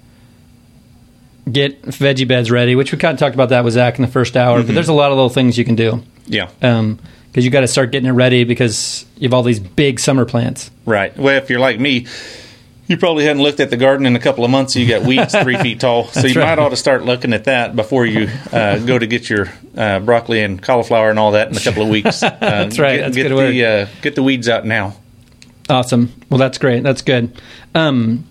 get veggie beds ready, which we kind of talked about that with Zach in the first hour, Mm-hmm. but there's a lot of little things you can do. Yeah. Um, because you got to start getting it ready because you have all these big summer plants. Right. Well, if you're like me, you probably hadn't looked at the garden in a couple of months. So you got weeds three feet tall. So That's you right. might ought to start looking at that before you uh, go to get your uh, broccoli and cauliflower and all that in a couple of weeks. Uh, That's right. Get, That's get good the uh, get the weeds out now. Awesome. Well, that's great. That's good. Um,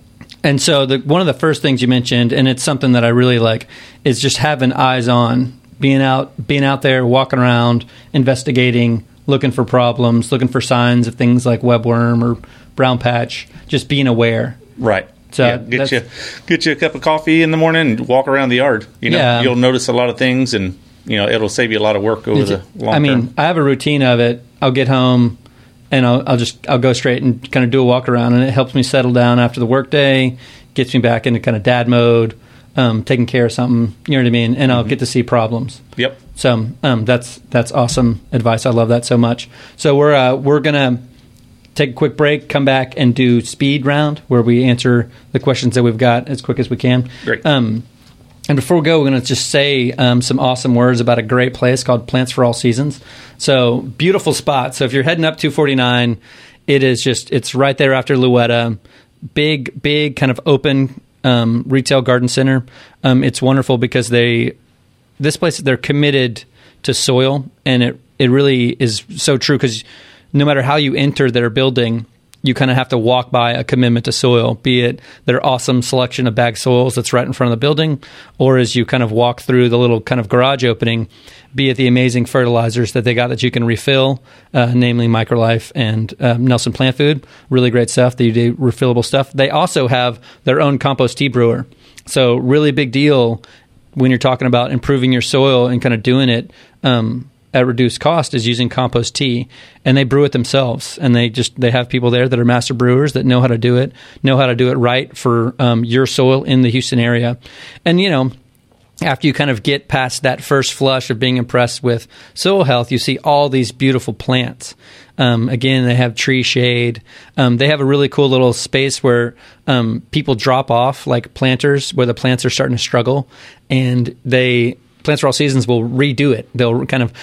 and so the, one of the first things you mentioned, and it's something that I really like, is just having eyes on, being out, being out there, walking around, investigating, looking for problems, looking for signs of things like webworm or brown patch, just being aware. Right. So yeah, get that's- you get you a cup of coffee in the morning and walk around the yard. You know, Yeah. you'll notice a lot of things, and you know it'll save you a lot of work over the long I mean, term. I have a routine of it. I'll get home and I'll, I'll just I'll go straight and kind of do a walk around, and it helps me settle down after the workday, gets me back into kind of dad mode, um, taking care of something. You know what I mean? And I'll get to see problems. Yep. So um, that's that's awesome advice. I love that so much. So we're uh, we're gonna take a quick break, come back and do speed round where we answer the questions that we've got as quick as we can. Great. Um, and before we go, we're going to just say um, some awesome words about a great place called Plants for All Seasons. So beautiful spot. So if you're heading up two forty-nine, it is just, it's right there after Louetta. Big, big kind of open um, retail garden center. Um, it's wonderful because they, this place, they're committed to soil, and it, it really is so true because no matter how you enter their building, you kind of have to walk by a commitment to soil, be it their awesome selection of bagged soils that's right in front of the building, or as you kind of walk through the little kind of garage opening, be it the amazing fertilizers that they got that you can refill, uh, namely MicroLife and um, Nelson Plant Food. Really great stuff. They do refillable stuff. They also have their own compost tea brewer. So really big deal when you're talking about improving your soil and kind of doing it um, at reduced cost is using compost tea, and they brew it themselves, and they just they have people there that are master brewers that know how to do it, know how to do it right for um, your soil in the Houston area. And you know, after you kind of get past that first flush of being impressed with soil health, you see all these beautiful plants. Um, again, they have tree shade. Um, they have a really cool little space where um, people drop off, like planters, where the plants are starting to struggle, and they Plants for All Seasons will redo it. They'll kind of,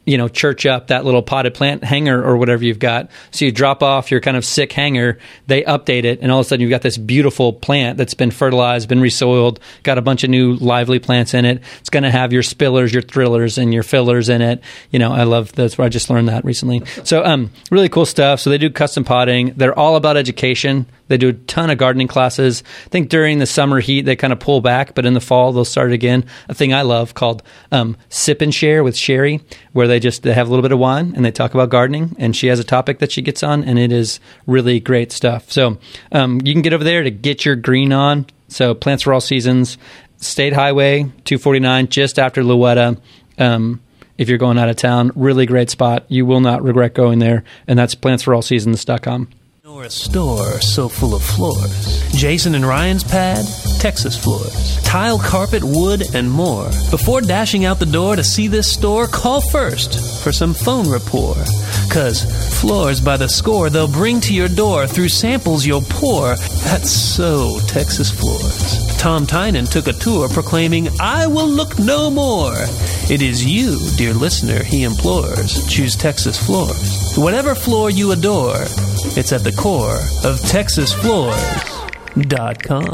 you know, church up that little potted plant hanger or whatever you've got. So you drop off your kind of sick hanger, they update it, and all of a sudden you've got this beautiful plant that's been fertilized, been resoiled, got a bunch of new lively plants in it. It's going to have your spillers, your thrillers, and your fillers in it. You know, I love this. I just learned that recently. So um, really cool stuff. So they do custom potting. They're all about education. They do a ton of gardening classes. I think during the summer heat, they kind of pull back, but in the fall, they'll start again. A thing I love called um, Sip and Share with Sherry, where they just they have a little bit of wine and they talk about gardening. And she has a topic that she gets on, and it is really great stuff. So um, you can get over there to get your green on. So Plants for All Seasons, State Highway two forty-nine, just after Louetta. Um, if you're going out of town, really great spot. You will not regret going there. And that's plants for all seasons dot com. Or a store so full of floors. Jason and Ryan's Pad, Texas Floors. Tile, carpet, wood, and more. Before dashing out the door to see this store, call first for some phone rapport. Cause floors by the score they'll bring to your door through samples you'll pour. That's so Texas Floors. Tom Tynan took a tour proclaiming, I will look no more. It is you, dear listener, he implores. Choose Texas Floors. Whatever floor you adore, it's at the core of Texas Floors dot com.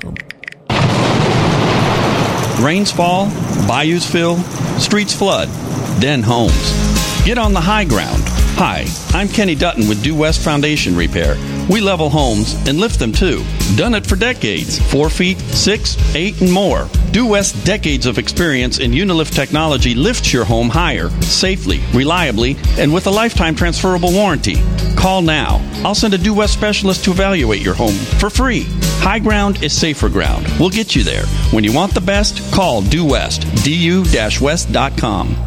Rains fall, bayous fill, streets flood, then homes. Get on the high ground. Hi, I'm Kenny Dutton with Due West Foundation Repair. We level homes and lift them too. Done it for decades. Four feet, six, eight, and more. Due West's decades of experience in Unilift technology lifts your home higher, safely, reliably, and with a lifetime transferable warranty. Call now. I'll send a Due West specialist to evaluate your home for free. High ground is safer ground. We'll get you there. When you want the best, call Due West, D U west dot com.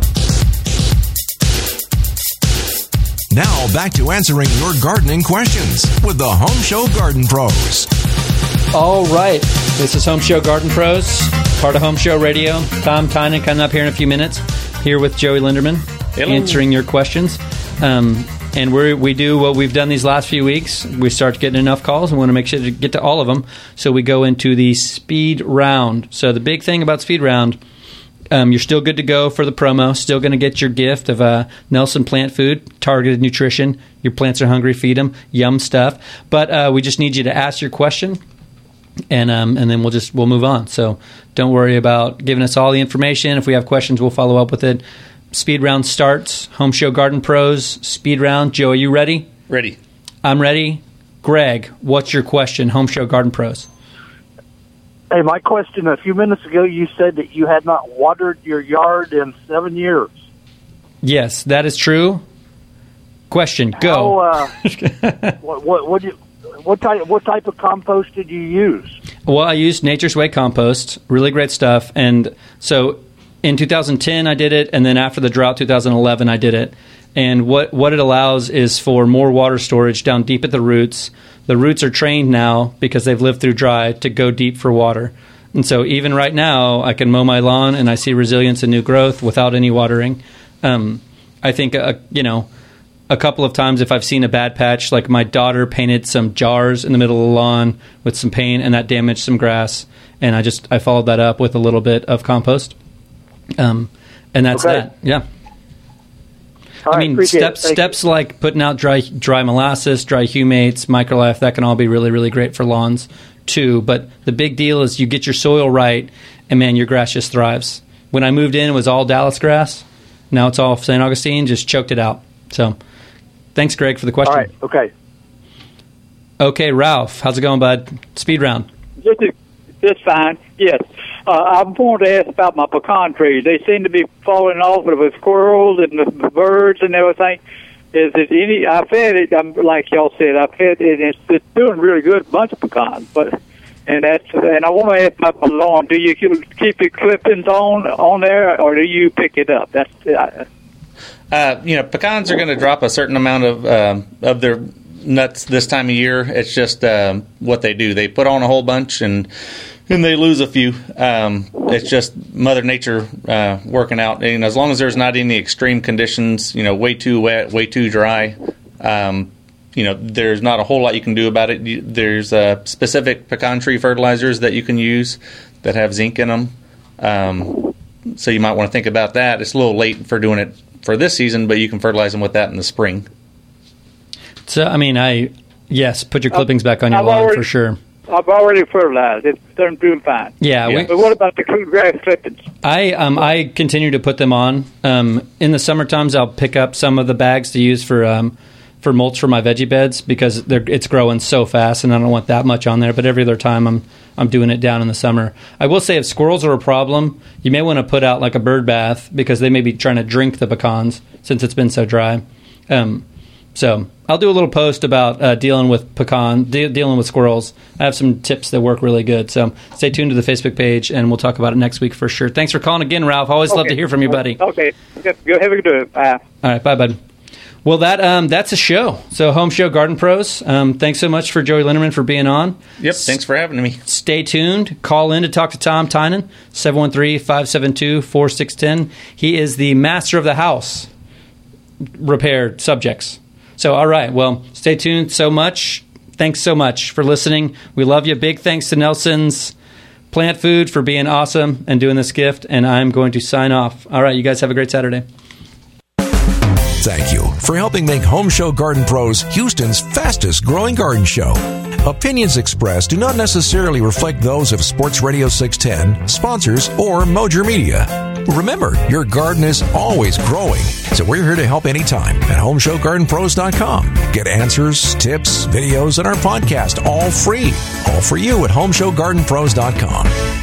Now back to answering your gardening questions with the Home Show Garden Pros. All right. This is Home Show Garden Pros, part of Home Show Radio. Tom Tynan coming up here in a few minutes, here with Joey Linderman, Hello. Answering your questions. Um, and we we do what we've done these last few weeks. We start getting enough calls. We want to make sure to get to all of them. So we go into the speed round. So the big thing about speed round, Um, you're still good to go for the promo. Still going to get your gift of uh, Nelson Plant Food, targeted nutrition. Your plants are hungry, feed them. Yum stuff. But uh, we just need you to ask your question, and um, and then we'll just we'll move on. So don't worry about giving us all the information. If we have questions, we'll follow up with it. Speed round starts. Home Show Garden Pros speed round. Joe, are you ready? Ready. I'm ready. Greg, what's your question? Home Show Garden Pros. Hey, my question, a few minutes ago, you said that you had not watered your yard in seven years. Yes, that is true. Question, go. How, uh, what, what, what, you, what, type, what type of compost did you use? Well, I used Nature's Way compost. Really great stuff. And so in two thousand ten, I did it. And then after the drought, two thousand eleven, I did it. And what, what it allows is for more water storage down deep at the roots. The roots are trained now, because they've lived through dry, to go deep for water. And so even right now, I can mow my lawn and I see resilience and new growth without any watering. Um, I think, uh, you know, a couple of times if I've seen a bad patch, like my daughter painted some jars in the middle of the lawn with some paint, and that damaged some grass. And I just, I followed that up with a little bit of compost. Um, and that's okay. that. Yeah. All I right, mean, steps it. steps like putting out dry dry molasses, dry humates, microlife, that can all be really, really great for lawns too. But the big deal is you get your soil right, and man, your grass just thrives. When I moved in, it was all Dallas grass. Now it's all Saint Augustine, just choked it out. So thanks, Greg, for the question. All right, okay. Okay, Ralph, how's it going, bud? Speed round. Just, just fine, yes. Uh, I wanted to ask about my pecan trees. They seem to be falling off with the squirrels and the birds and everything. Is it any? I fed it. I'm like y'all said. I fed it. It's, it's doing really good. Bunch of pecans, but and that's and I want to ask about my lawn. Do you keep your clippings on on there, or do you pick it up? That's uh, uh, you know, pecans are going to drop a certain amount of um, of their nuts this time of year. It's just um, what they do. They put on a whole bunch and. And they lose a few. Um, it's just Mother Nature uh, working out. And as long as there's not any extreme conditions, you know, way too wet, way too dry, um, you know, there's not a whole lot you can do about it. You, there's uh, specific pecan tree fertilizers that you can use that have zinc in them. Um, so you might want to think about that. It's a little late for doing it for this season, but you can fertilize them with that in the spring. So, I mean, I yes, put your clippings back on your I've lawn already- for sure. I've already fertilized it. They're doing fine. Yeah, we- but what about the grass clippings? I um I continue to put them on. Um, in the summer times, I'll pick up some of the bags to use for um for mulch for my veggie beds because they're it's growing so fast, and I don't want that much on there. But every other time, I'm I'm doing it down in the summer. I will say, if squirrels are a problem, you may want to put out like a bird bath because they may be trying to drink the pecans since it's been so dry. Um, so I'll do a little post about uh, dealing with pecan, de- dealing with squirrels. I have some tips that work really good. So stay tuned to the Facebook page, and we'll talk about it next week for sure. Thanks for calling again, Ralph. Always love Okay. to hear from you, buddy. Okay. Go have a good day. Bye. All right, bye, bud. Well, that um, that's a show. So, Home Show Garden Pros. Um, thanks so much for Joey Linderman for being on. Yep, thanks for having me. Stay tuned. Call in to talk to Tom Tynan, seven one three, five seven two, four six one zero. He is the master of the house repair subjects. So, all right. Well, stay tuned so much. Thanks so much for listening. We love you. Big thanks to Nelson's Plant Food for being awesome and doing this gift. And I'm going to sign off. All right. You guys have a great Saturday. Thank you for helping make Home Show Garden Pros Houston's fastest growing garden show. Opinions expressed do not necessarily reflect those of Sports Radio six ten, sponsors, or Mojer Media. Remember, your garden is always growing, so we're here to help anytime at home show garden pros dot com. Get answers, tips, videos, and our podcast all free. All for you at home show garden pros dot com.